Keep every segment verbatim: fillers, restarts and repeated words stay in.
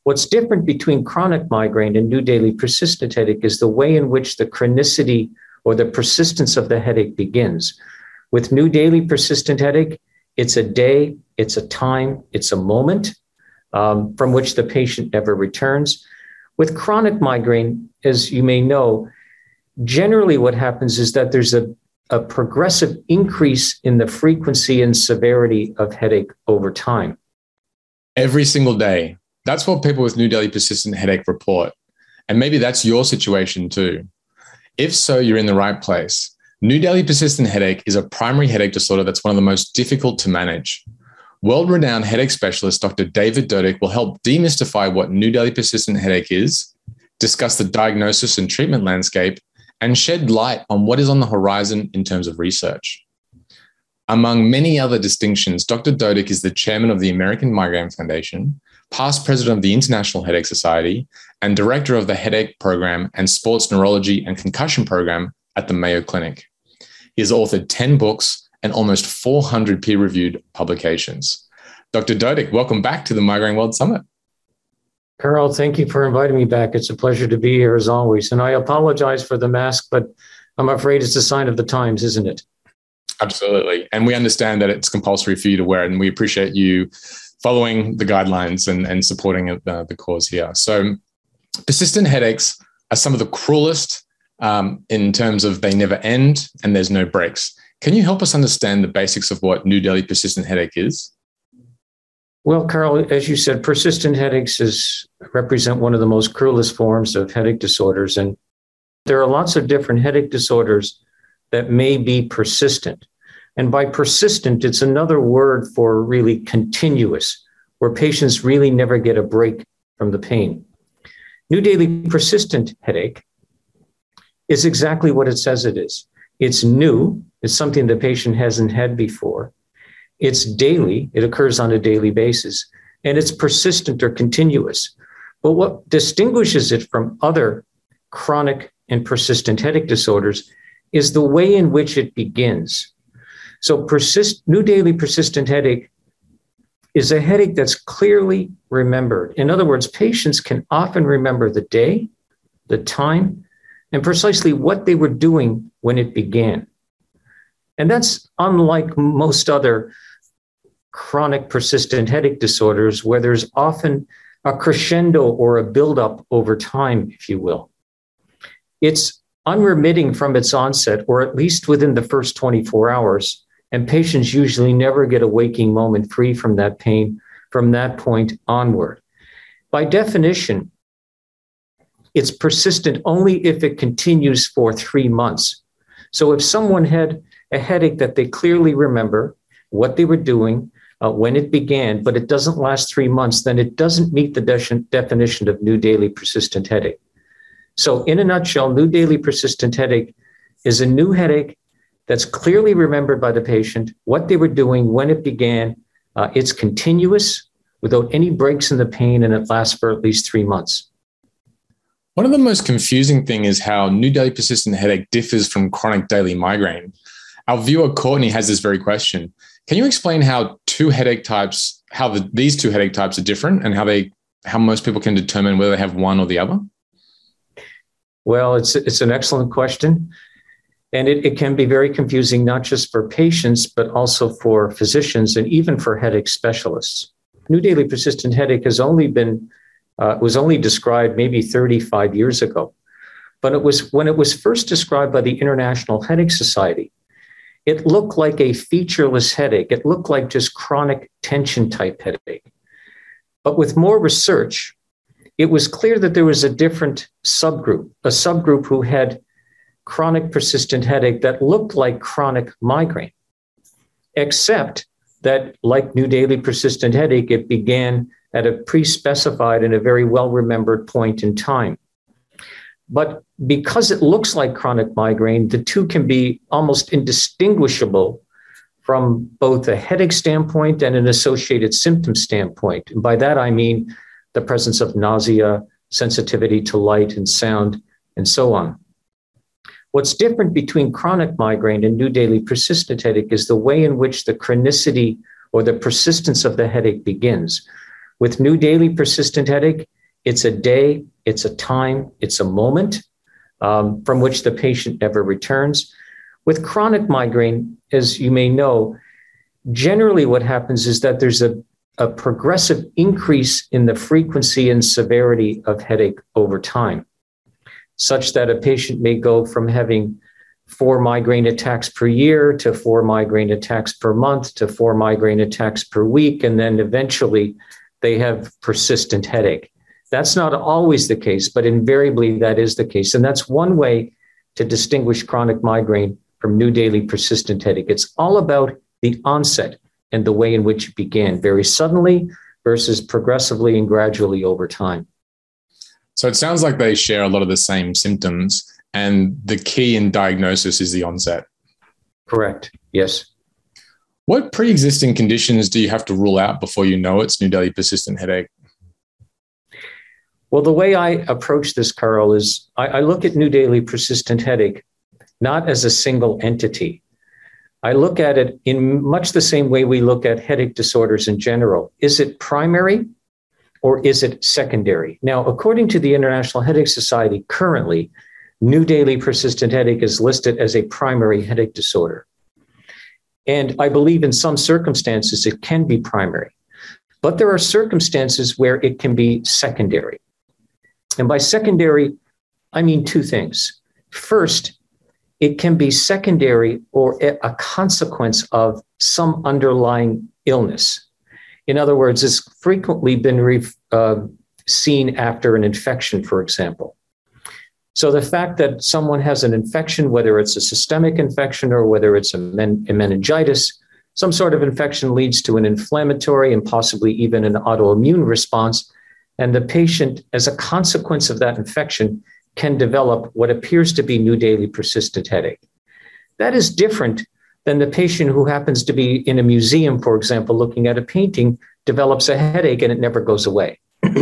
What's different between chronic migraine and new daily persistent headache is the way in which the chronicity or the persistence of the headache begins. With new daily persistent headache, it's a day, it's a time, it's a moment um, from which the patient never returns. With chronic migraine, as you may know, generally what happens is that there's a, a progressive increase in the frequency and severity of headache over time. Every single day. That's what people with new daily persistent headache report. And maybe that's your situation too. If so, you're in the right place. New daily persistent headache is a primary headache disorder that's one of the most difficult to manage. World-renowned headache specialist Doctor David Dodick will help demystify what new daily persistent headache is, discuss the diagnosis and treatment landscape, and shed light on what is on the horizon in terms of research. Among many other distinctions, Doctor Dodick is the chairman of the American Migraine Foundation, past president of the International Headache Society, and director of the Headache Program and Sports Neurology and Concussion Program at the Mayo Clinic. He has authored ten books and almost four hundred peer-reviewed publications. Doctor Dodick, welcome back to the Migraine World Summit. Carl, thank you for inviting me back. It's a pleasure to be here as always. And I apologize for the mask, but I'm afraid it's a sign of the times, isn't it? Absolutely. And we understand that it's compulsory for you to wear it, and we appreciate you following the guidelines and, and supporting uh, the cause here. So persistent headaches are some of the cruelest um, in terms of they never end and there's no breaks. Can you help us understand the basics of what new daily persistent headache is? Well, Carl, as you said, persistent headaches is, represent one of the most cruelest forms of headache disorders. And there are lots of different headache disorders that may be persistent. And by persistent, it's another word for really continuous, where patients really never get a break from the pain. New daily persistent headache is exactly what it says it is. It's new. It's something the patient hasn't had before. It's daily. It occurs on a daily basis. And it's persistent or continuous. But what distinguishes it from other chronic and persistent headache disorders is the way in which it begins. So persist, new daily persistent headache is a headache that's clearly remembered. In other words, patients can often remember the day, the time, and precisely what they were doing when it began. And that's unlike most other chronic persistent headache disorders, where there's often a crescendo or a buildup over time, if you will. It's unremitting from its onset, or at least within the first twenty-four hours. And patients usually never get a waking moment free from that pain from that point onward. By definition, it's persistent only if it continues for three months. So if someone had a headache that they clearly remember what they were doing uh, when it began, but it doesn't last three months, then it doesn't meet the de- definition of new daily persistent headache. So in a nutshell, new daily persistent headache is a new headache that's clearly remembered by the patient, what they were doing when it began. Uh, it's continuous without any breaks in the pain, and it lasts for at least three months. One of the most confusing things is how new daily persistent headache differs from chronic daily migraine. Our viewer, Courtney, has this very question. Can you explain how two headache types, how the, these two headache types are different, and how they, how most people can determine whether they have one or the other? Well, it's it's an excellent question. And it, it can be very confusing, not just for patients, but also for physicians and even for headache specialists. New daily persistent headache has only been, uh, was only described maybe thirty-five years ago. But it was when it was first described by the International Headache Society, it looked like a featureless headache. It looked like just chronic tension type headache. But with more research, it was clear that there was a different subgroup, a subgroup who had chronic persistent headache that looked like chronic migraine, except that, like new daily persistent headache, it began at a pre-specified and a very well-remembered point in time. But because it looks like chronic migraine, the two can be almost indistinguishable from both a headache standpoint and an associated symptom standpoint. And by that, I mean the presence of nausea, sensitivity to light and sound, and so on. What's different between chronic migraine and new daily persistent headache is the way in which the chronicity or the persistence of the headache begins. With new daily persistent headache, it's a day, it's a time, it's a moment um, from which the patient never returns. With chronic migraine, as you may know, generally what happens is that there's a, a progressive increase in the frequency and severity of headache over time, such that a patient may go from having four migraine attacks per year to four migraine attacks per month to four migraine attacks per week, and then eventually they have persistent headache. That's not always the case, but invariably that is the case. And that's one way to distinguish chronic migraine from new daily persistent headache. It's all about the onset and the way in which it began, very suddenly versus progressively and gradually over time. So it sounds like they share a lot of the same symptoms, and the key in diagnosis is the onset. Correct. Yes. What pre-existing conditions do you have to rule out before you know it's new daily persistent headache? Well, the way I approach this, Carl, is I, I look at new daily persistent headache not as a single entity. I look at it in much the same way we look at headache disorders in general. Is it primary or is it secondary? Now, according to the International Headache Society, currently, new daily persistent headache is listed as a primary headache disorder. And I believe in some circumstances it can be primary, but there are circumstances where it can be secondary. And by secondary, I mean two things. First, it can be secondary or a consequence of some underlying illness. In other words, it's frequently been re- uh, seen after an infection, for example. So the fact that someone has an infection, whether it's a systemic infection or whether it's a, men- a meningitis, some sort of infection leads to an inflammatory and possibly even an autoimmune response. And the patient, as a consequence of that infection, can develop what appears to be new daily persistent headache. That is different than the patient who happens to be in a museum, for example, looking at a painting, develops a headache and it never goes away.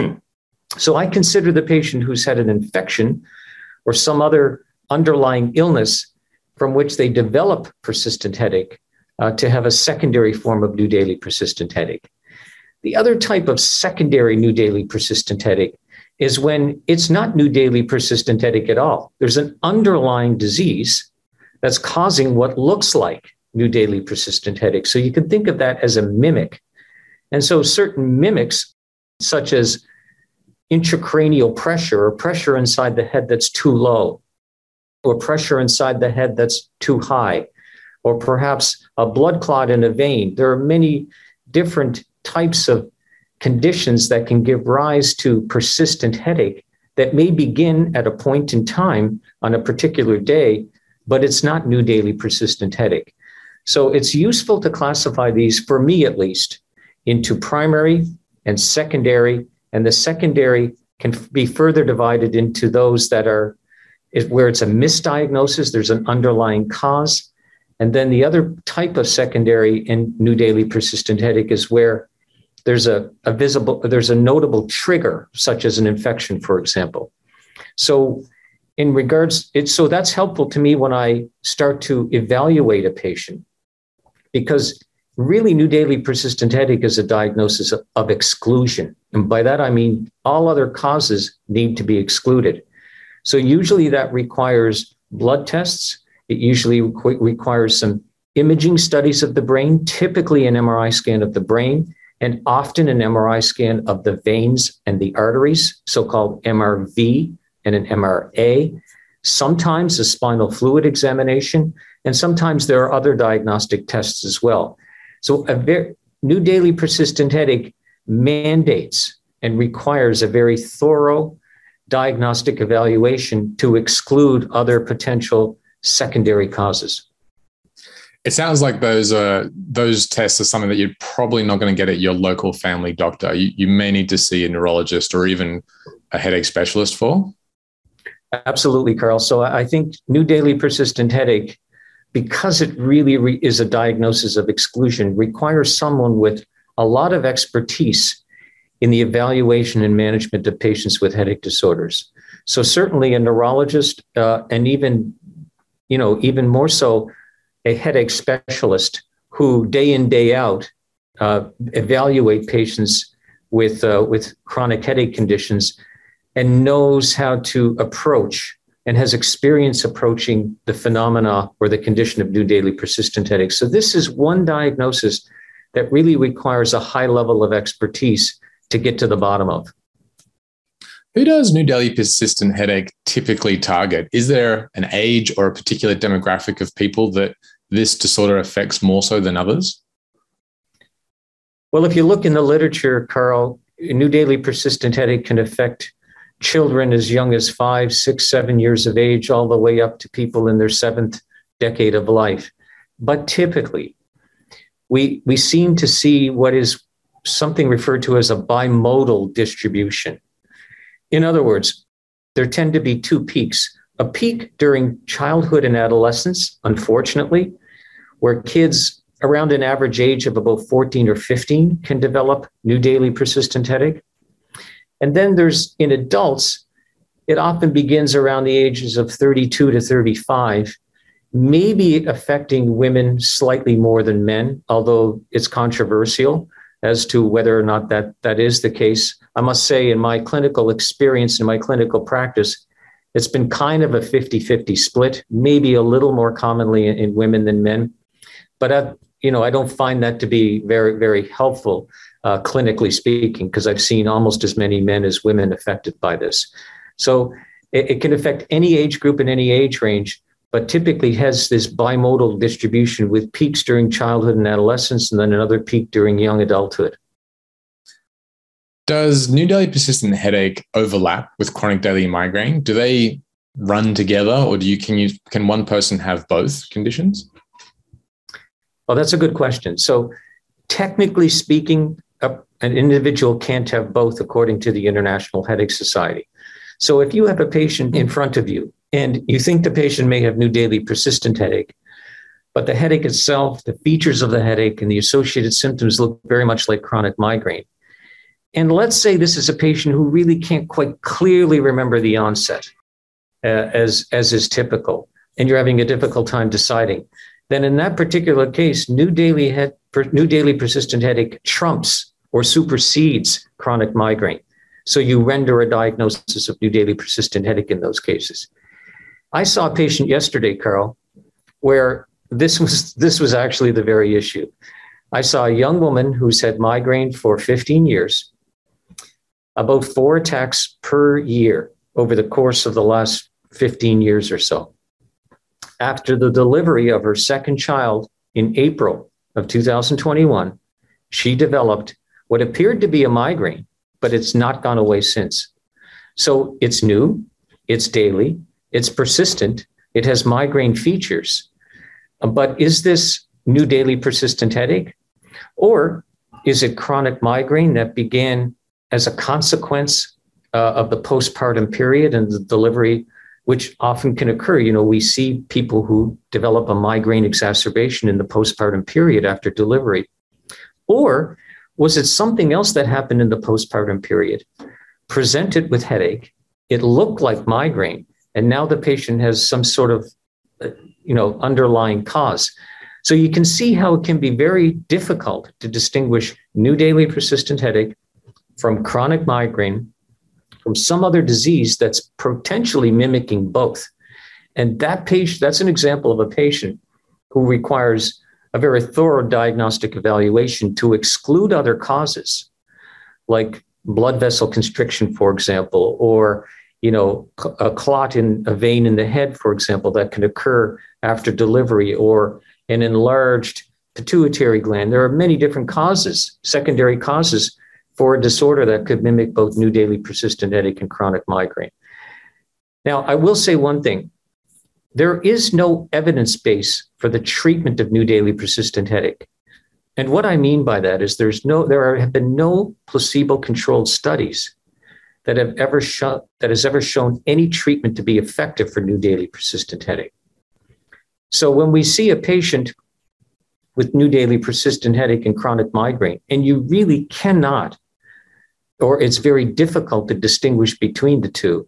So I consider the patient who's had an infection or some other underlying illness from which they develop persistent headache uh, to have a secondary form of new daily persistent headache. The other type of secondary new daily persistent headache is when it's not new daily persistent headache at all. There's an underlying disease that's causing what looks like new daily persistent headache. So you can think of that as a mimic. And so certain mimics, such as intracranial pressure or pressure inside the head that's too low, or pressure inside the head that's too high, or perhaps a blood clot in a vein. There are many different types of conditions that can give rise to persistent headache that may begin at a point in time on a particular day, but it's not new daily persistent headache. So it's useful to classify these, for me at least, into primary and secondary, and the secondary can be further divided into those that are where it's a misdiagnosis, there's an underlying cause. And then the other type of secondary in new daily persistent headache is where there's a, a visible, there's a notable trigger, such as an infection, for example. So in regards, it's, so that's helpful to me when I start to evaluate a patient, because really new daily persistent headache is a diagnosis of, of exclusion. And by that, I mean all other causes need to be excluded. So usually that requires blood tests. It usually re- requires some imaging studies of the brain, typically an M R I scan of the brain, and often an M R I scan of the veins and the arteries, so-called M R V and an M R A, sometimes a spinal fluid examination, and sometimes there are other diagnostic tests as well. So a very, new daily persistent headache mandates and requires a very thorough diagnostic evaluation to exclude other potential secondary causes. It sounds like those uh, those tests are something that you're probably not going to get at your local family doctor. You, you may need to see a neurologist or even a headache specialist for. Absolutely, Carl. So I think new daily persistent headache, because it really re- is a diagnosis of exclusion, requires someone with a lot of expertise in the evaluation and management of patients with headache disorders. So certainly a neurologist uh, and even, you know, even more so, a headache specialist who day in, day out uh, evaluate patients with, uh, with chronic headache conditions and knows how to approach and has experience approaching the phenomena or the condition of new daily persistent headache. So this is one diagnosis that really requires a high level of expertise to get to the bottom of. Who does new daily persistent headache typically target? Is there an age or a particular demographic of people that this disorder affects more so than others? Well, if you look in the literature, Carl, new daily persistent headache can affect children as young as five, six, seven years of age, all the way up to people in their seventh decade of life. But typically, we, we seem to see what is something referred to as a bimodal distribution. In other words, there tend to be two peaks. A peak during childhood and adolescence, unfortunately, where kids around an average age of about fourteen or fifteen can develop new daily persistent headache. And then there's, in adults, it often begins around the ages of thirty-two to thirty-five, maybe affecting women slightly more than men, although it's controversial as to whether or not that, that is the case. I must say, in my clinical experience, in my clinical practice, it's been kind of a fifty-fifty split, maybe a little more commonly in, in women than men. But, I, you know, I don't find that to be very, very helpful, uh, clinically speaking, because I've seen almost as many men as women affected by this. So it, it can affect any age group and any age range, but typically has this bimodal distribution with peaks during childhood and adolescence, and then another peak during young adulthood. Does new daily persistent headache overlap with chronic daily migraine? Do they run together, or do you can you can one person have both conditions? Well, that's a good question. So technically speaking, a, an individual can't have both according to the International Headache Society. So if you have a patient in front of you and you think the patient may have new daily persistent headache, but the headache itself, the features of the headache and the associated symptoms look very much like chronic migraine. And let's say this is a patient who really can't quite clearly remember the onset, uh, as, as is typical, and you're having a difficult time deciding. Then in that particular case, new daily, head, per, new daily persistent headache trumps or supersedes chronic migraine. So you render a diagnosis of new daily persistent headache in those cases. I saw a patient yesterday, Carl, where this was, this was actually the very issue. I saw a young woman who's had migraine for fifteen years, about four attacks per year over the course of the last fifteen years or so. After the delivery of her second child in April of two thousand twenty-one, she developed what appeared to be a migraine, but it's not gone away since. So it's new, it's daily, it's persistent, it has migraine features. But is this new daily persistent headache? Or is it chronic migraine that began as a consequence uh, of the postpartum period and the delivery, which often can occur? You know, we see people who develop a migraine exacerbation in the postpartum period after delivery. Or was it something else that happened in the postpartum period, presented with headache, it looked like migraine, and now the patient has some sort of, you know, underlying cause? So you can see how it can be very difficult to distinguish new daily persistent headache from chronic migraine, from some other disease that's potentially mimicking both. And that patient, that's an example of a patient who requires a very thorough diagnostic evaluation to exclude other causes, like blood vessel constriction, for example, or, you know, a clot in a vein in the head, for example, that can occur after delivery, or an enlarged pituitary gland. There are many different causes, secondary causes, for a disorder that could mimic both new daily persistent headache and chronic migraine. Now, I will say one thing. There is no evidence base for the treatment of new daily persistent headache. And what I mean by that is there's no, there are, have been no placebo-controlled studies that have ever shown, that has ever shown any treatment to be effective for new daily persistent headache. So when we see a patient with new daily persistent headache and chronic migraine, and you really cannot, or it's very difficult to distinguish between the two,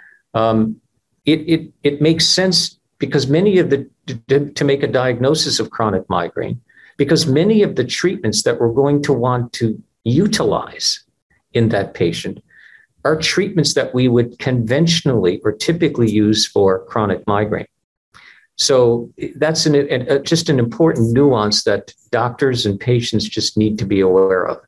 um, it, it, it makes sense because many of the, to, to make a diagnosis of chronic migraine, because many of the treatments that we're going to want to utilize in that patient are treatments that we would conventionally or typically use for chronic migraine. So that's an, a, just an important nuance that doctors and patients just need to be aware of.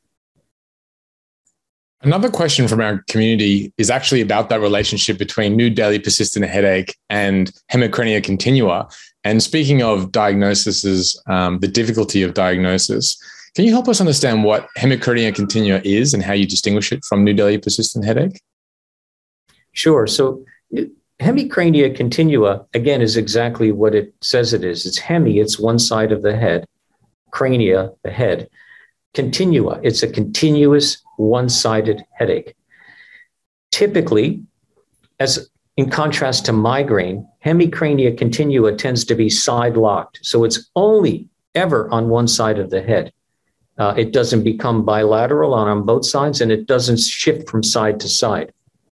Another question from our community is actually about that relationship between new daily persistent headache and hemicrania continua. And speaking of diagnoses, um, the difficulty of diagnosis, can you help us understand what hemicrania continua is and how you distinguish it from new daily persistent headache? Sure. So hemicrania continua, again, is exactly what it says it is. It's hemi, it's one side of the head. Crania, the head. Continua, it's a continuous one-sided headache. Typically, as in contrast to migraine, hemicrania continua tends to be side-locked. So it's only ever on one side of the head. Uh, it doesn't become bilateral on, on both sides, and it doesn't shift from side to side.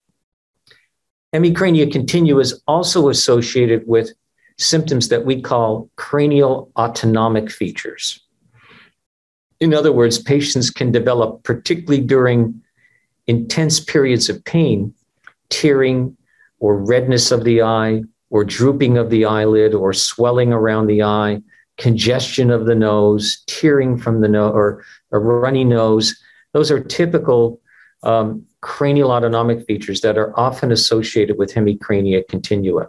Hemicrania continua is also associated with symptoms that we call cranial autonomic features. In other words, patients can develop, particularly during intense periods of pain, tearing or redness of the eye, or drooping of the eyelid, or swelling around the eye, congestion of the nose, tearing from the nose, or a runny nose. Those are typical um, cranial autonomic features that are often associated with hemicrania continua.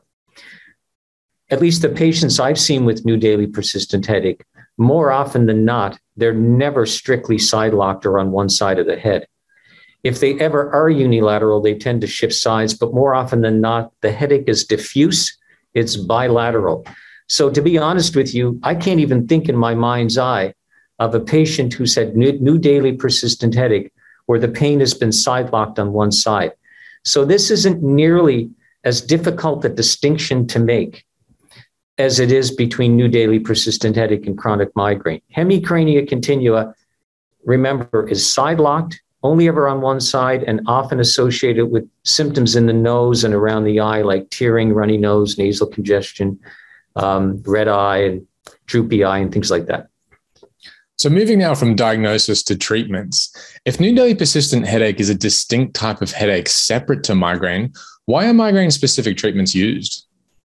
At least the patients I've seen with new daily persistent headache, more often than not, they're never strictly side-locked or on one side of the head. If they ever are unilateral, they tend to shift sides, but more often than not, the headache is diffuse, it's bilateral. So to be honest with you, I can't even think in my mind's eye of a patient who's had new, new daily persistent headache where the pain has been side-locked on one side. So this isn't nearly as difficult a distinction to make as it is between new daily persistent headache and chronic migraine. Hemicrania continua, remember, is side-locked, only ever on one side, and often associated with symptoms in the nose and around the eye, like tearing, runny nose, nasal congestion, um, red eye, and droopy eye, and things like that. So moving now from diagnosis to treatments, if new daily persistent headache is a distinct type of headache separate to migraine, why are migraine-specific treatments used?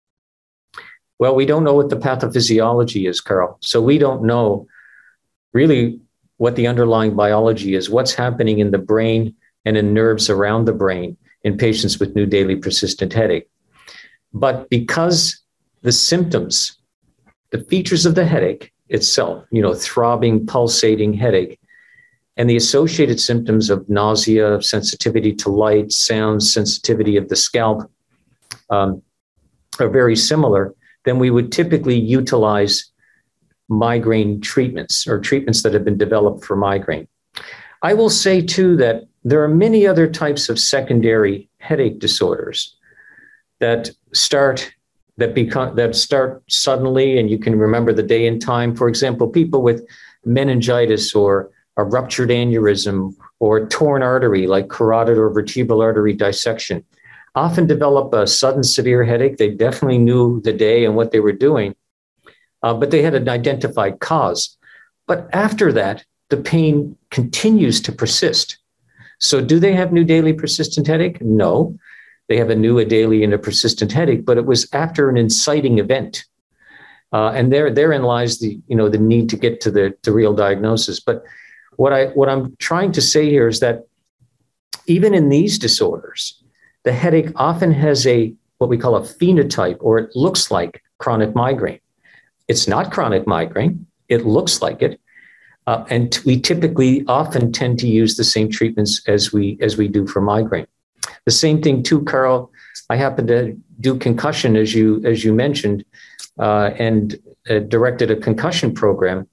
Well, we don't know what the pathophysiology is, Carl. So we don't know really what the underlying biology is, what's happening in the brain and in nerves around the brain in patients with new daily persistent headache. But because the symptoms, the features of the headache itself, you know, throbbing, pulsating headache, and the associated symptoms of nausea, sensitivity to light, sound, sensitivity of the scalp um, are very similar, then we would typically utilize migraine treatments or treatments that have been developed for migraine. I will say, too, that there are many other types of secondary headache disorders that start that become that start suddenly, and you can remember the day and time. For example, people with meningitis or a ruptured aneurysm or a torn artery like carotid or vertebral artery dissection often develop a sudden severe headache. They definitely knew the day and what they were doing, uh, but they had an identified cause. But after that, the pain continues to persist. So do they have new daily persistent headache? No. They have a new, a daily, and a persistent headache, but it was after an inciting event. Uh, and there, therein lies the, you know, the need to get to the, the real diagnosis. But what I, what I'm trying to say here is that even in these disorders, the headache often has a, what we call a phenotype, or it looks like chronic migraine. It's not chronic migraine. It looks like it. Uh, and t- we typically often tend to use the same treatments as we, as we do for migraine. The same thing too, Carl. I happen to do concussion, as you, as you mentioned, uh, and uh, directed a concussion program.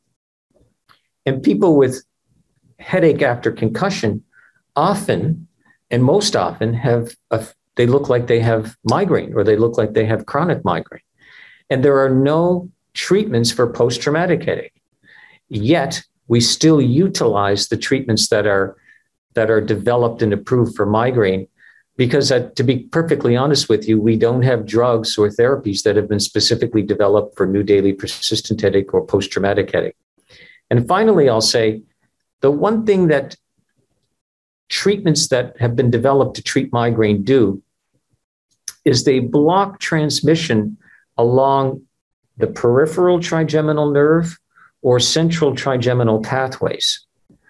And people with headache after concussion often, and most often, have a, they look like they have migraine, or they look like they have chronic migraine. And there are no treatments for post-traumatic headache. Yet we still utilize the treatments that are that are developed and approved for migraine, because uh, to be perfectly honest with you, we don't have drugs or therapies that have been specifically developed for new daily persistent headache or post-traumatic headache. And finally, I'll say the one thing that treatments that have been developed to treat migraine do is they block transmission along the peripheral trigeminal nerve or central trigeminal pathways.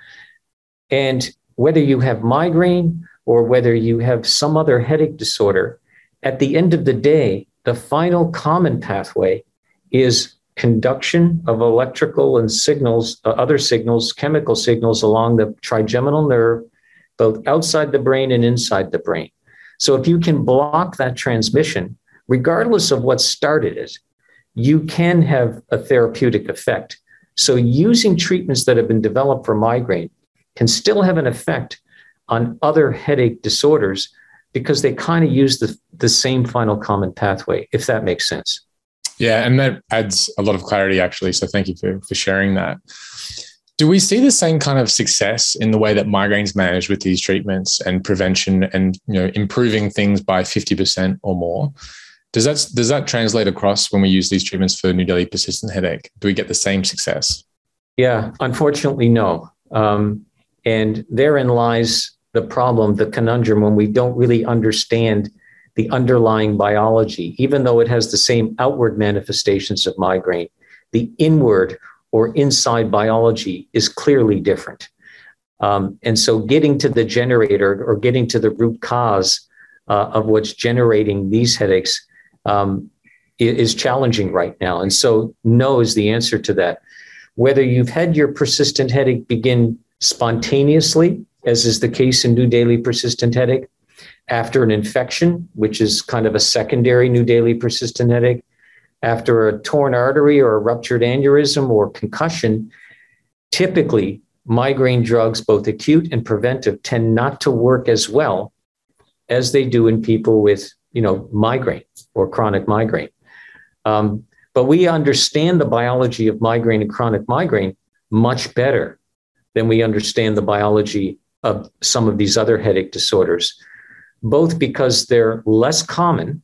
And whether you have migraine or whether you have some other headache disorder, at the end of the day, the final common pathway is conduction of electrical and signals, uh, other signals, chemical signals along the trigeminal nerve, both outside the brain and inside the brain. So if you can block that transmission, regardless of what started it, you can have a therapeutic effect. So using treatments that have been developed for migraine can still have an effect on other headache disorders because they kind of use the, the same final common pathway, if that makes sense. Yeah, and that adds a lot of clarity, actually. So thank you for, for sharing that. Do we see the same kind of success in the way that migraines managed with these treatments and prevention and, you know, improving things by fifty percent or more? Does that, does that translate across when we use these treatments for New Delhi persistent headache? Do we get the same success? Yeah, unfortunately, no. Um, and therein lies the problem, the conundrum, when we don't really understand the underlying biology, even though it has the same outward manifestations of migraine, the inward or inside biology is clearly different. Um, and so getting to the generator or getting to the root cause uh, of what's generating these headaches um, is challenging right now. And so no is the answer to that. Whether you've had your persistent headache begin spontaneously, as is the case in New Delhi persistent headache, after an infection, which is kind of a secondary New Delhi persistent headache, after a torn artery or a ruptured aneurysm or concussion, typically migraine drugs, both acute and preventive, tend not to work as well as they do in people with, you know, migraine or chronic migraine. Um, but we understand the biology of migraine and chronic migraine much better than we understand the biology of some of these other headache disorders, both because they're less common,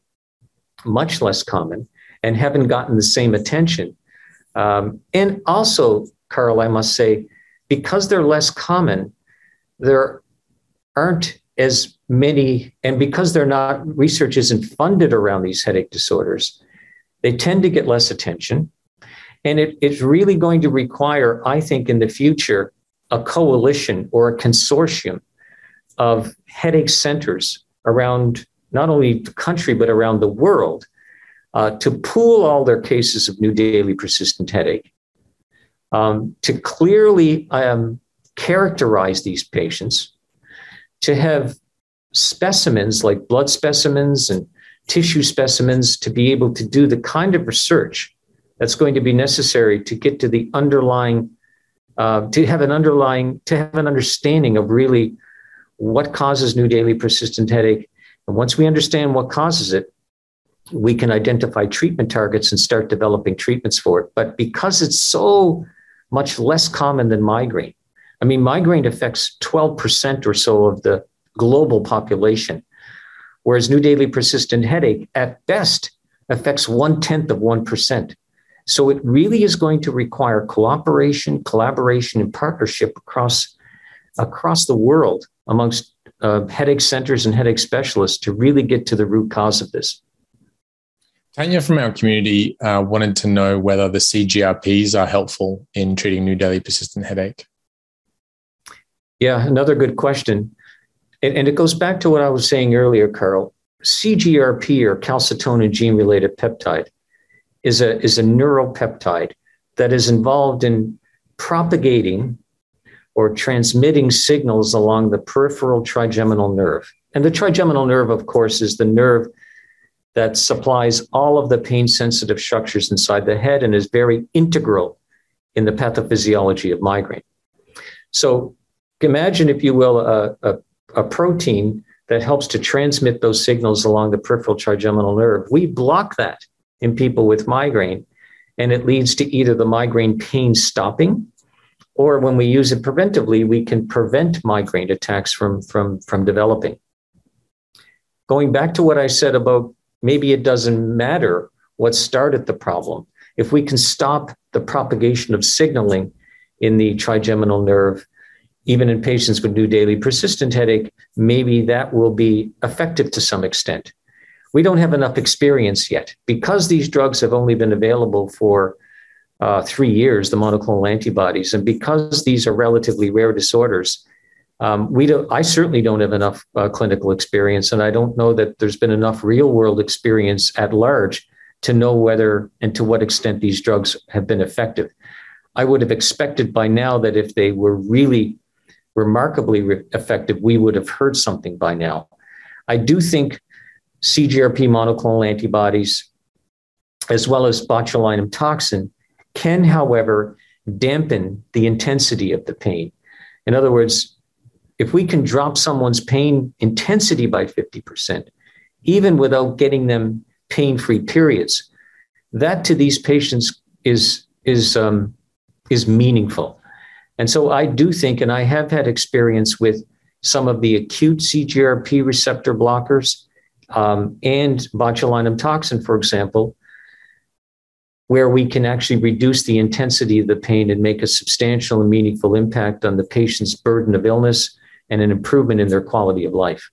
much less common, and haven't gotten the same attention. Um, and also, Carl, I must say, because they're less common, there aren't as many, and because they're not, research isn't funded around these headache disorders, they tend to get less attention. And it, it's really going to require, I think, in the future, a coalition or a consortium of headache centers around not only the country, but around the world, uh, to pool all their cases of New Delhi persistent headache, um, to clearly um, characterize these patients, to have specimens like blood specimens and tissue specimens to be able to do the kind of research that's going to be necessary to get to the underlying, uh, to have an underlying, to have an understanding of really what causes New Delhi persistent headache. And once we understand what causes it, we can identify treatment targets and start developing treatments for it. But because it's so much less common than migraine, I mean, migraine affects twelve percent or so of the global population, whereas New Delhi persistent headache at best affects one-tenth of one percent. So it really is going to require cooperation, collaboration, and partnership across, across the world amongst uh, headache centers and headache specialists to really get to the root cause of this. Tanya from our community uh, wanted to know whether the C G R Ps are helpful in treating New Delhi persistent headache. Yeah, another good question. And, and it goes back to what I was saying earlier, Carl. C G R P, or calcitonin gene-related peptide, is a, is a neuropeptide that is involved in propagating or transmitting signals along the peripheral trigeminal nerve. And the trigeminal nerve, of course, is the nerve that supplies all of the pain-sensitive structures inside the head and is very integral in the pathophysiology of migraine. So imagine, if you will, a, a, a protein that helps to transmit those signals along the peripheral trigeminal nerve. We block that in people with migraine, and it leads to either the migraine pain stopping, or when we use it preventively, we can prevent migraine attacks from, from, from developing. Going back to what I said about maybe it doesn't matter what started the problem. If we can stop the propagation of signaling in the trigeminal nerve, even in patients with new daily persistent headache, maybe that will be effective to some extent. We don't have enough experience yet. Because these drugs have only been available for uh, three years, the monoclonal antibodies, and because these are relatively rare disorders, um, we don't, I certainly don't have enough uh, clinical experience, and I don't know that there's been enough real-world experience at large to know whether and to what extent these drugs have been effective. I would have expected by now that if they were really remarkably re- effective, we would have heard something by now. I do think C G R P monoclonal antibodies, as well as botulinum toxin, can, however, dampen the intensity of the pain. In other words, if we can drop someone's pain intensity by fifty percent, even without getting them pain-free periods, that to these patients is, is, um, is meaningful. And so I do think, and I have had experience with some of the acute C G R P receptor blockers um, and botulinum toxin, for example, where we can actually reduce the intensity of the pain and make a substantial and meaningful impact on the patient's burden of illness and an improvement in their quality of life.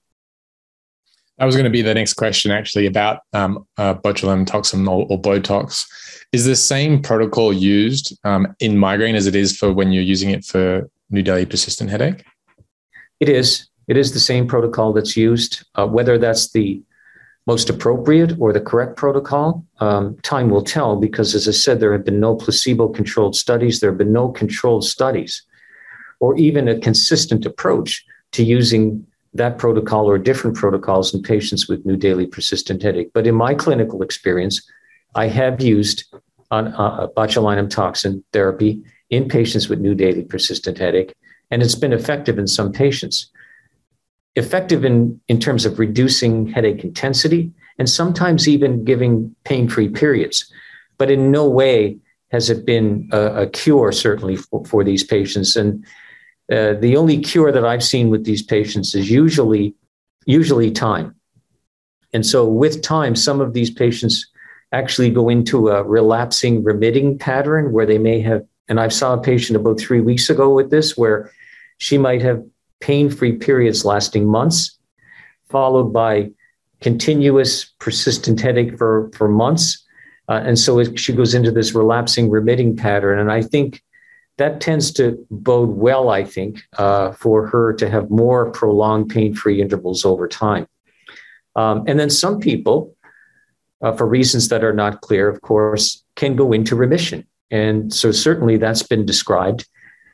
That was going to be the next question, actually, about um, uh, botulinum toxin or, or Botox. Is the same protocol used um, in migraine as it is for when you're using it for new daily persistent headache? It is. It is the same protocol that's used. Uh, whether that's the most appropriate or the correct protocol, um, time will tell, because, as I said, there have been no placebo-controlled studies. There have been no controlled studies or even a consistent approach to using that protocol or different protocols in patients with new daily persistent headache. But in my clinical experience, I have used on uh, botulinum toxin therapy in patients with new daily persistent headache, and it's been effective in some patients. Effective in, in terms of reducing headache intensity and sometimes even giving pain-free periods. But in no way has it been a, a cure, certainly, for, for these patients. And uh, the only cure that I've seen with these patients is usually, usually time. And so with time, some of these patients actually go into a relapsing remitting pattern where they may have, and I saw a patient about three weeks ago with this, where she might have pain-free periods lasting months, followed by continuous persistent headache for, for months. Uh, and so it, she goes into this relapsing remitting pattern. And I think that tends to bode well, I think, uh, for her to have more prolonged pain-free intervals over time. Um, and then some people, uh, for reasons that are not clear, of course, can go into remission. And so certainly that's been described.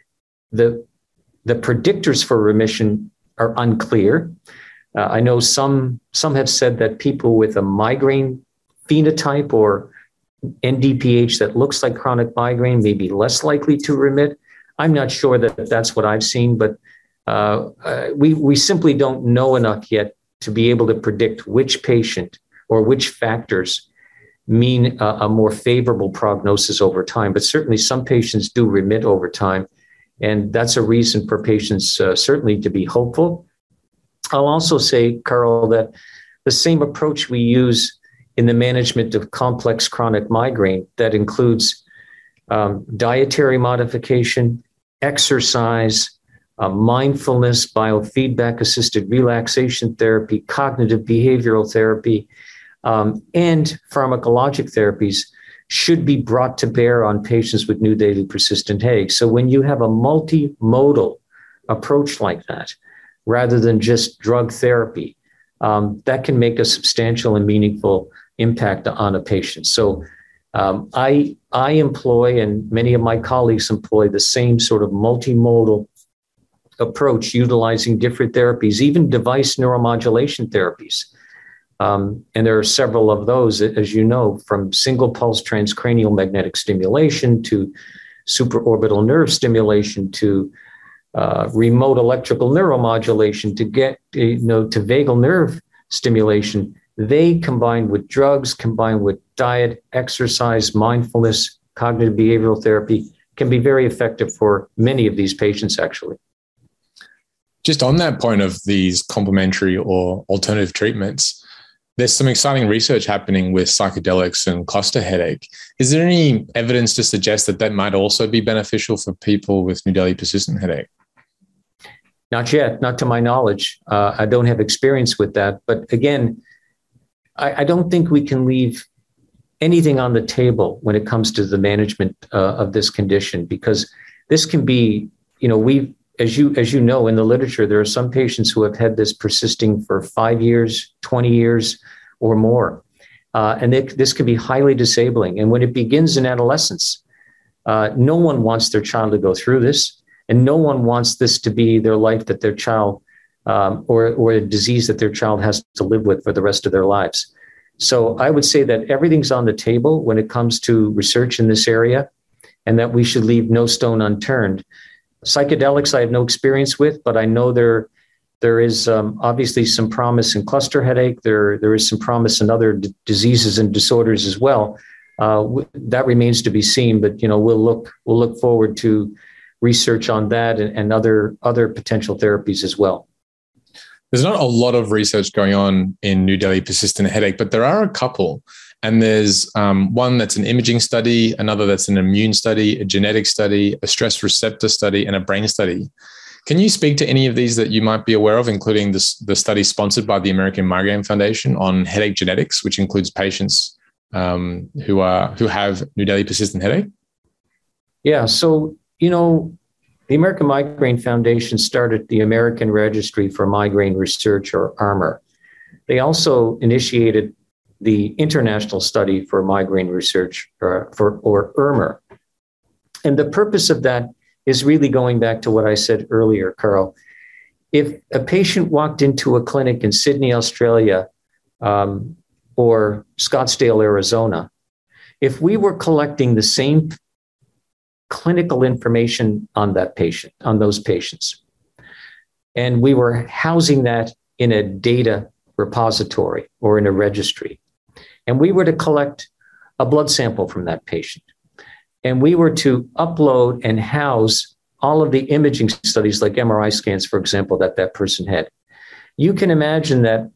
The The predictors for remission are unclear. Uh, I know some, some have said that people with a migraine phenotype or N D P H that looks like chronic migraine may be less likely to remit. I'm not sure that that's what I've seen, but uh, uh, we, we simply don't know enough yet to be able to predict which patient or which factors mean a, a more favorable prognosis over time. But certainly some patients do remit over time. And that's a reason for patients uh, certainly to be hopeful. I'll also say, Carl, that the same approach we use in the management of complex chronic migraine, that includes um, dietary modification, exercise, uh, mindfulness, biofeedback assisted relaxation therapy, cognitive behavioral therapy, um, and pharmacologic therapies should be brought to bear on patients with new daily persistent headache. So when you have a multimodal approach like that, rather than just drug therapy, um, that can make a substantial and meaningful impact on a patient. So um, I, I employ, and many of my colleagues employ, the same sort of multimodal approach, utilizing different therapies, even device neuromodulation therapies. Um, and there are several of those, as you know, from single pulse transcranial magnetic stimulation to supraorbital nerve stimulation to uh, remote electrical neuromodulation to get, you know, to vagal nerve stimulation. They, combined with drugs, combined with diet, exercise, mindfulness, cognitive behavioral therapy, can be very effective for many of these patients, actually. Just on that point of these complementary or alternative treatments, there's some exciting research happening with psychedelics and cluster headache. Is there any evidence to suggest that that might also be beneficial for people with new daily persistent headache? Not yet, not to my knowledge. Uh, I don't have experience with that. But again, I, I don't think we can leave anything on the table when it comes to the management uh, of this condition, because this can be, you know, we, as you as you know, in the literature, there are some patients who have had this persisting for five years, twenty years or more. Uh, and it, this can be highly disabling. And when it begins in adolescence, uh, no one wants their child to go through this. And no one wants this to be their life, that their child, um, or, or a disease that their child has to live with for the rest of their lives. So I would say that everything's on the table when it comes to research in this area, and that we should leave no stone unturned. Psychedelics I have no experience with, but I know there, there is um, obviously some promise in cluster headache. There, there is some promise in other d- diseases and disorders as well. Uh, w- that remains to be seen, but you know, we'll look, we'll look forward to research on that and, and other, other potential therapies as well. There's not a lot of research going on in New Delhi persistent headache, but there are a couple. And there's um, one that's an imaging study, another that's an immune study, a genetic study, a stress receptor study, and a brain study. Can you speak to any of these that you might be aware of, including this, the study sponsored by the American Migraine Foundation on headache genetics, which includes patients um, who are who have New Delhi persistent headache? Yeah, so, you know, the American Migraine Foundation started the American Registry for Migraine Research, or ARMOR. They also initiated the International Study for Migraine Research, or, for, or IRMR. And the purpose of that is really going back to what I said earlier, Carl. If a patient walked into a clinic in Sydney, Australia, um, or Scottsdale, Arizona, if we were collecting the same clinical information on that patient, on those patients, and we were housing that in a data repository or in a registry, and we were to collect a blood sample from that patient, and we were to upload and house all of the imaging studies, like M R I scans, for example, that that person had, you can imagine that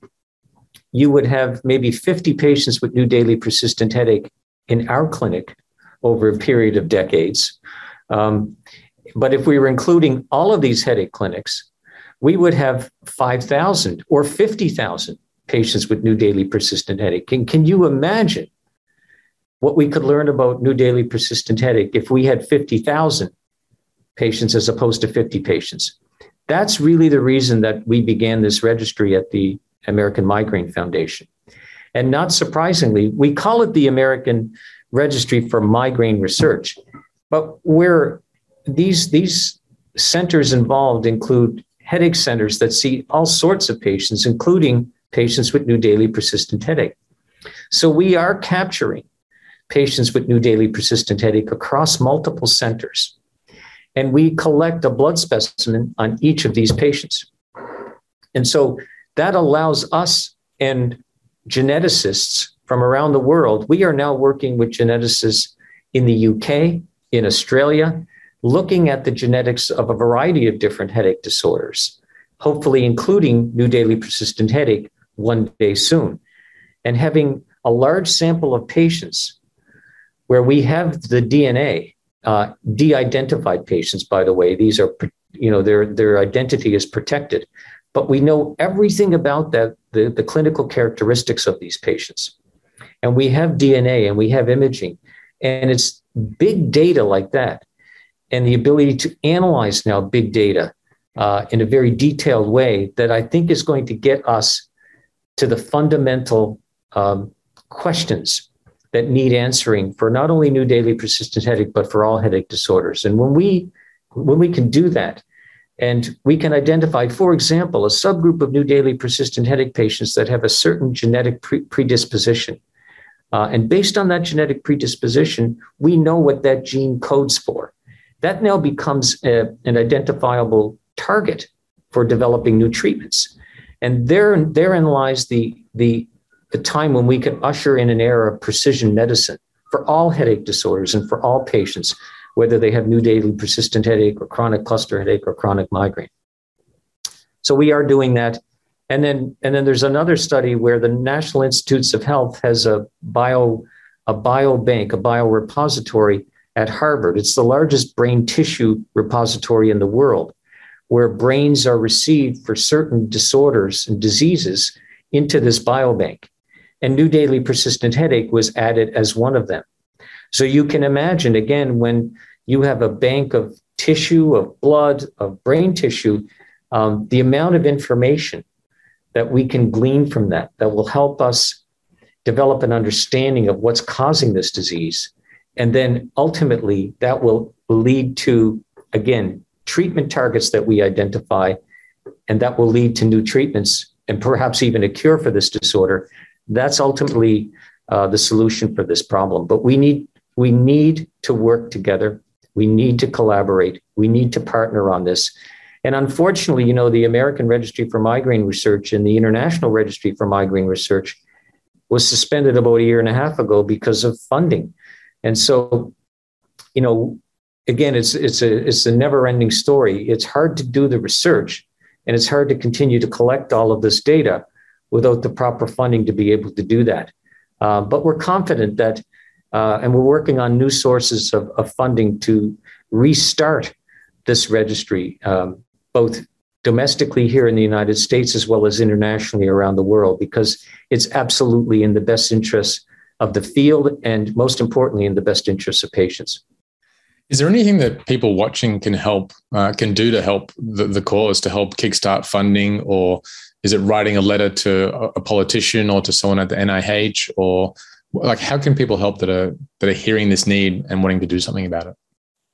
you would have maybe fifty patients with new daily persistent headache in our clinic over a period of decades. Um, but if we were including all of these headache clinics, we would have five thousand or fifty thousand patients with new daily persistent headache. Can, can you imagine what we could learn about new daily persistent headache if we had fifty thousand patients as opposed to fifty patients? That's really the reason that we began this registry at the American Migraine Foundation. And not surprisingly, we call it the American Registry for Migraine Research, but where these, these centers involved include headache centers that see all sorts of patients, including patients with new daily persistent headache. So we are capturing patients with new daily persistent headache across multiple centers, and we collect a blood specimen on each of these patients. And so that allows us and geneticists from around the world. We are now working with geneticists in the U K, in Australia, looking at the genetics of a variety of different headache disorders, hopefully including new daily persistent headache one day soon, and having a large sample of patients where we have the D N A, uh, de-identified patients, by the way. These are, you know, their, their identity is protected, but we know everything about that, the, the clinical characteristics of these patients. And we have D N A and we have imaging, and it's big data like that, and the ability to analyze now big data uh, in a very detailed way that I think is going to get us to the fundamental um, questions that need answering for not only new daily persistent headache, but for all headache disorders. And when we, when we can do that, and we can identify, for example, a subgroup of new daily persistent headache patients that have a certain genetic pre- predisposition. Uh, and based on that genetic predisposition, we know what that gene codes for. That now becomes a, an identifiable target for developing new treatments. And there, therein lies the, the, the time when we can usher in an era of precision medicine for all headache disorders and for all patients, whether they have new daily persistent headache or chronic cluster headache or chronic migraine. So we are doing that. And then, and then there's another study where the National Institutes of Health has a bio, a biobank, a biorepository at Harvard. It's the largest brain tissue repository in the world, where brains are received for certain disorders and diseases into this biobank. And New Daily Persistent Headache was added as one of them. So you can imagine, again, when you have a bank of tissue, of blood, of brain tissue, um, the amount of information that we can glean from that, that will help us develop an understanding of what's causing this disease. And then ultimately that will lead to, again, treatment targets that we identify, and that will lead to new treatments and perhaps even a cure for this disorder. That's ultimately uh, the solution for this problem. But we need we need to work together. We need to collaborate. We need to partner on this. And unfortunately, you know, the American Registry for Migraine Research and the International Registry for Migraine Research was suspended about a year and a half ago because of funding. And so, you know, again, it's it's a it's a never-ending story. It's hard to do the research, and it's hard to continue to collect all of this data without the proper funding to be able to do that. Uh, but we're confident that, uh, and we're working on new sources of, of funding to restart this registry, um, both domestically here in the United States as well as internationally around the world, because it's absolutely in the best interest of the field and, most importantly, in the best interest of patients. Is there anything that people watching can help, uh, can do to help the, the cause, to help kickstart funding? Or is it writing a letter to a politician or to someone at the N I H? Or like, how can people help that are that are hearing this need and wanting to do something about it?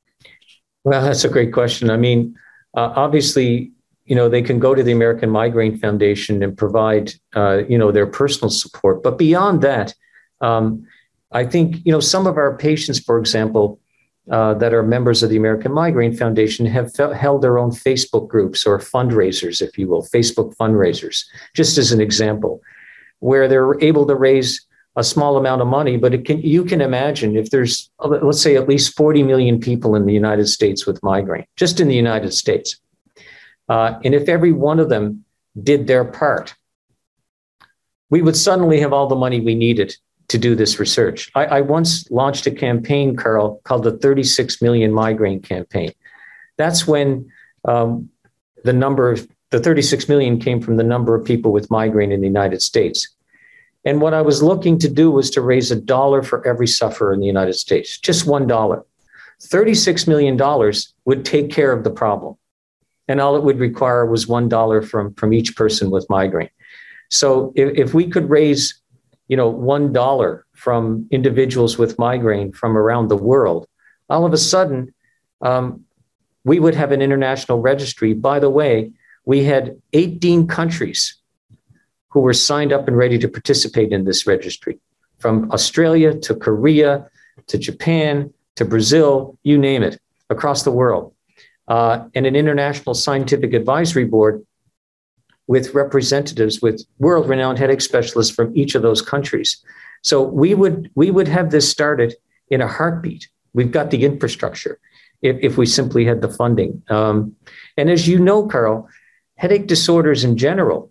Well, that's a great question. I mean, uh, obviously, you know, they can go to the American Migraine Foundation and provide, uh, you know, their personal support. But beyond that, um, I think, you know, some of our patients, for example, uh, that are members of the American Migraine Foundation have fe- held their own Facebook groups or fundraisers, if you will, Facebook fundraisers, just as an example, where they're able to raise a small amount of money. But it can, you can imagine if there's, let's say, at least forty million people in the United States with migraine, just in the United States. Uh, and if every one of them did their part, we would suddenly have all the money we needed to do this research. I, I once launched a campaign, Carl, called the thirty-six million Migraine Campaign. That's when um, the number of, the thirty-six million came from the number of people with migraine in the United States. And what I was looking to do was to raise a dollar for every sufferer in the United States, just one dollar. thirty-six million dollars would take care of the problem. And all it would require was one dollar from, from each person with migraine. So if, if we could raise, you know, one dollar from individuals with migraine from around the world, all of a sudden, um, we would have an international registry. By the way, we had eighteen countries who were signed up and ready to participate in this registry, from Australia to Korea to Japan to Brazil, you name it, across the world. Uh, and an international scientific advisory board with representatives with world-renowned headache specialists from each of those countries. So we would we would have this started in a heartbeat. We've got the infrastructure if, if we simply had the funding. Um, and as you know, Carl, headache disorders in general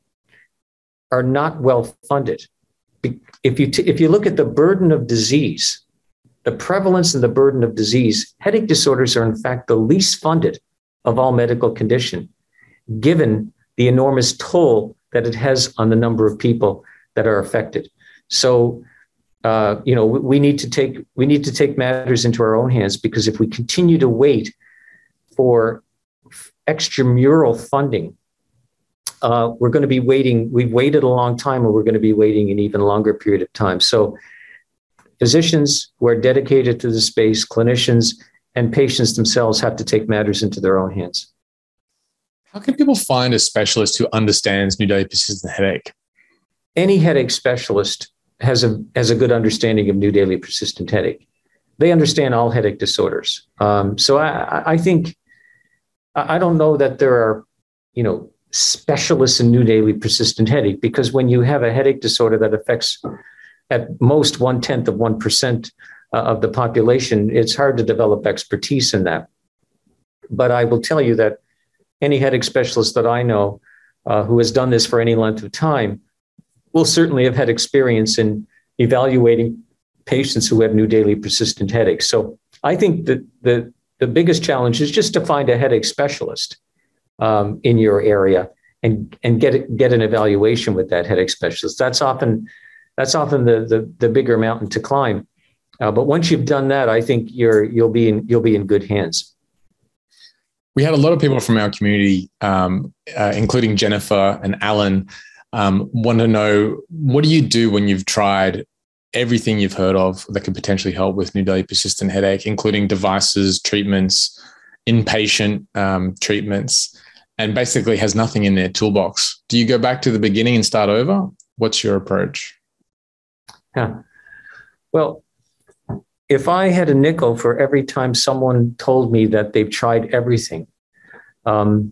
are not well funded. If you, t- if you look at the burden of disease, the prevalence and the burden of disease, headache disorders are in fact the least funded of all medical condition, given the enormous toll that it has on the number of people that are affected. So, uh, you know, we, we need to take we need to take matters into our own hands, because if we continue to wait for extramural funding, uh, we're going to be waiting. We've waited a long time, and we're going to be waiting an even longer period of time. So, physicians who are dedicated to the space, clinicians, and patients themselves have to take matters into their own hands. How can people find a specialist who understands New Daily Persistent Headache? Any headache specialist has a has a good understanding of New Daily Persistent Headache. They understand all headache disorders. Um, so I, I think, I don't know that there are, you know, specialists in New Daily Persistent Headache, because when you have a headache disorder that affects at most one-tenth of one percent of the population, it's hard to develop expertise in that. But I will tell you that any headache specialist that I know uh, who has done this for any length of time will certainly have had experience in evaluating patients who have New Daily Persistent Headache. So I think that the, the biggest challenge is just to find a headache specialist um, in your area and, and get, get an evaluation with that headache specialist. That's often, that's often the, the, the bigger mountain to climb. Uh, but once you've done that, I think you're, you'll be in, you'll be in good hands. We had a lot of people from our community, um, uh, including Jennifer and Alan, um, want to know, what do you do when you've tried everything you've heard of that could potentially help with New Delhi persistent headache, including devices, treatments, inpatient um, treatments, and basically has nothing in their toolbox? Do you go back to the beginning and start over? What's your approach? Yeah. Well, if I had a nickel for every time someone told me that they've tried everything, um,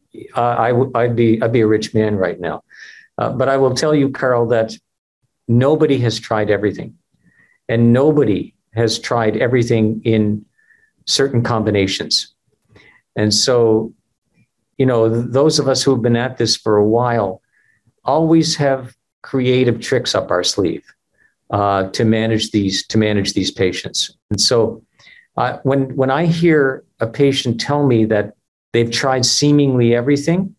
I, I, I'd be I'd be a rich man right now. Uh, but I will tell you, Carl, that nobody has tried everything, and nobody has tried everything in certain combinations. And so, you know, th- those of us who've been at this for a while always have creative tricks up our sleeve uh, to manage these to manage these patients. And so, uh, when when I hear a patient tell me that they've tried seemingly everything,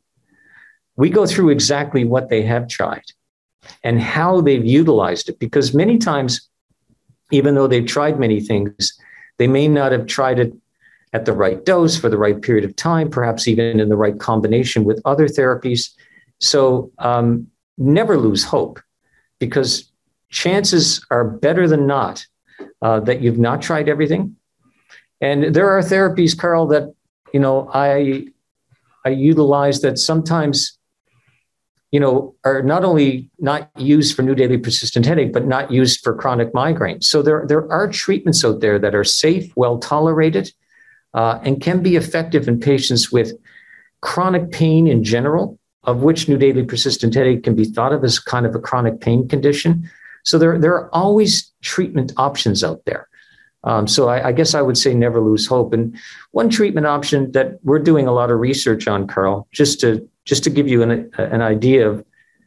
we go through exactly what they have tried and how they've utilized it. Because many times, even though they've tried many things, they may not have tried it at the right dose for the right period of time, perhaps even in the right combination with other therapies. So um, never lose hope, because chances are better than not uh, that you've not tried everything. And there are therapies, Carl, that, you know, I, I utilize that sometimes, you know, are not only not used for new daily persistent headache, but not used for chronic migraine. So there, there are treatments out there that are safe, well tolerated, uh, and can be effective in patients with chronic pain in general, of which new daily persistent headache can be thought of as kind of a chronic pain condition. So there, there are always treatment options out there. Um, so I, I guess I would say never lose hope. And one treatment option that we're doing a lot of research on, Carl, just to just to give you an, an idea of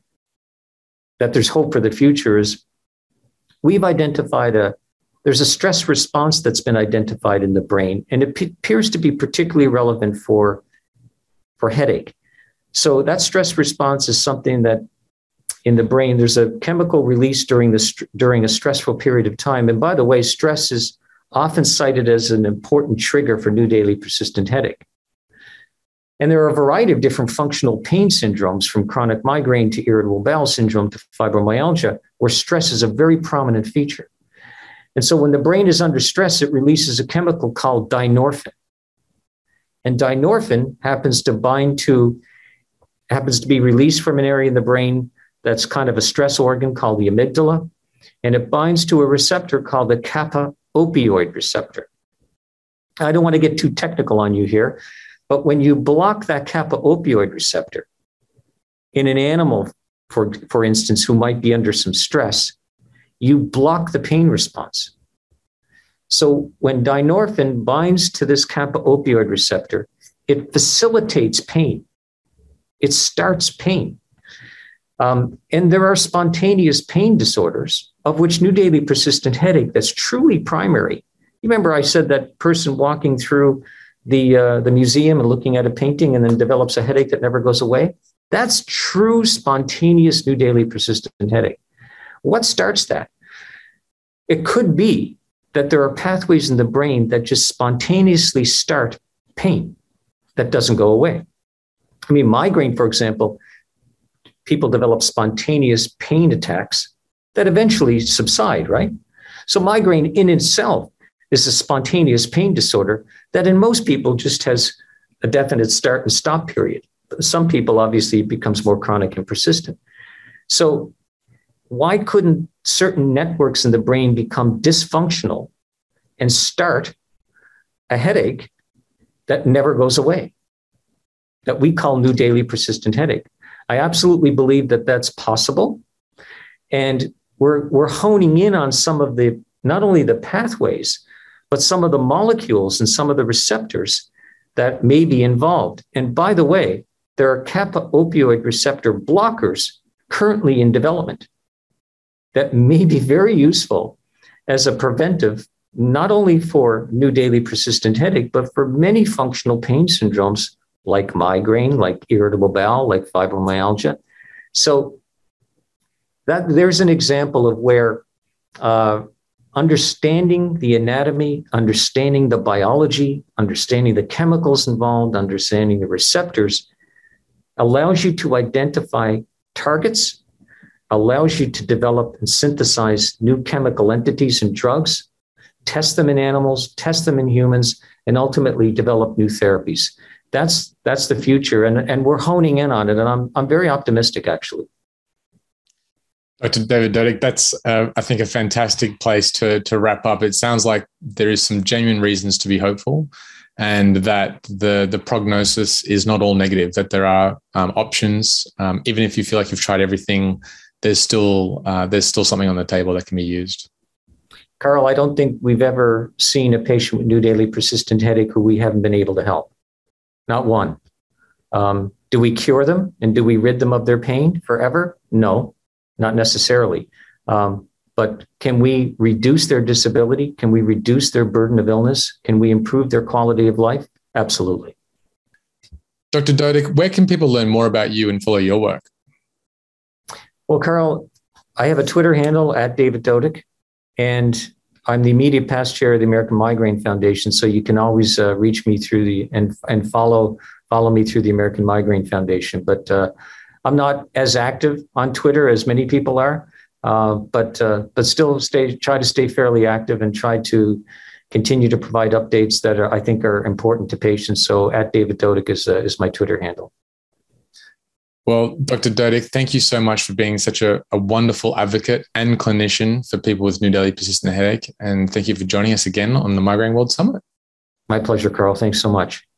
that there's hope for the future, is we've identified a, there's a stress response that's been identified in the brain, and it p- appears to be particularly relevant for, for headache. So that stress response is something that in the brain, there's a chemical release during the st- during a stressful period of time. And by the way, stress is often cited as an important trigger for new daily persistent headache. And there are a variety of different functional pain syndromes, from chronic migraine to irritable bowel syndrome to fibromyalgia, where stress is a very prominent feature. And so when the brain is under stress, it releases a chemical called dynorphin. And dynorphin happens to bind to, happens to be released from an area in the brain that's kind of a stress organ called the amygdala, and it binds to a receptor called the kappa opioid receptor. I don't want to get too technical on you here, but when you block that kappa opioid receptor in an animal, for, for instance, who might be under some stress, you block the pain response. So when dynorphin binds to this kappa opioid receptor, it facilitates pain. It starts pain. Um, and there are spontaneous pain disorders, of which new daily persistent headache that's truly primary. You remember I said that person walking through the uh, the museum and looking at a painting and then develops a headache that never goes away? That's true spontaneous new daily persistent headache. What starts that? It could be that there are pathways in the brain that just spontaneously start pain that doesn't go away. I mean, migraine, for example, people develop spontaneous pain attacks that eventually subside, right? So migraine in itself is a spontaneous pain disorder that in most people just has a definite start and stop period. Some people, obviously, it becomes more chronic and persistent. So why couldn't certain networks in the brain become dysfunctional and start a headache that never goes away, that we call new daily persistent headache? I absolutely believe that that's possible. And we're, we're honing in on some of the, not only the pathways, but some of the molecules and some of the receptors that may be involved. And by the way, there are kappa opioid receptor blockers currently in development that may be very useful as a preventive, not only for new daily persistent headache, but for many functional pain syndromes like migraine, like irritable bowel, like fibromyalgia. So that there's an example of where uh, understanding the anatomy, understanding the biology, understanding the chemicals involved, understanding the receptors allows you to identify targets, allows you to develop and synthesize new chemical entities and drugs, test them in animals, test them in humans, and ultimately develop new therapies. That's that's the future, and, and we're honing in on it, and I'm I'm very optimistic, actually. Doctor David Dodig, that's, uh, I think, a fantastic place to, to wrap up. It sounds like there is some genuine reasons to be hopeful, and that the, the prognosis is not all negative, that there are um, options. Um, even if you feel like you've tried everything, there's still, uh, there's still something on the table that can be used. Carl, I don't think we've ever seen a patient with new daily persistent headache who we haven't been able to help. Not one. Um, do we cure them and do we rid them of their pain forever? No. Not necessarily. Um, but can we reduce their disability? Can we reduce their burden of illness? Can we improve their quality of life? Absolutely. Doctor Dodig, where can people learn more about you and follow your work? Well, Carl, I have a Twitter handle at David Dodig, and I'm the immediate past chair of the American Migraine Foundation. So you can always uh, reach me through the and and follow follow me through the American Migraine Foundation. But uh, I'm not as active on Twitter as many people are, uh, but uh, but still stay try to stay fairly active and try to continue to provide updates that are, I think are important to patients. So at David Dodig is uh, is my Twitter handle. Well, Doctor Dodig, thank you so much for being such a, a wonderful advocate and clinician for people with new daily persistent headache, and thank you for joining us again on the Migraine World Summit. My pleasure, Carl. Thanks so much.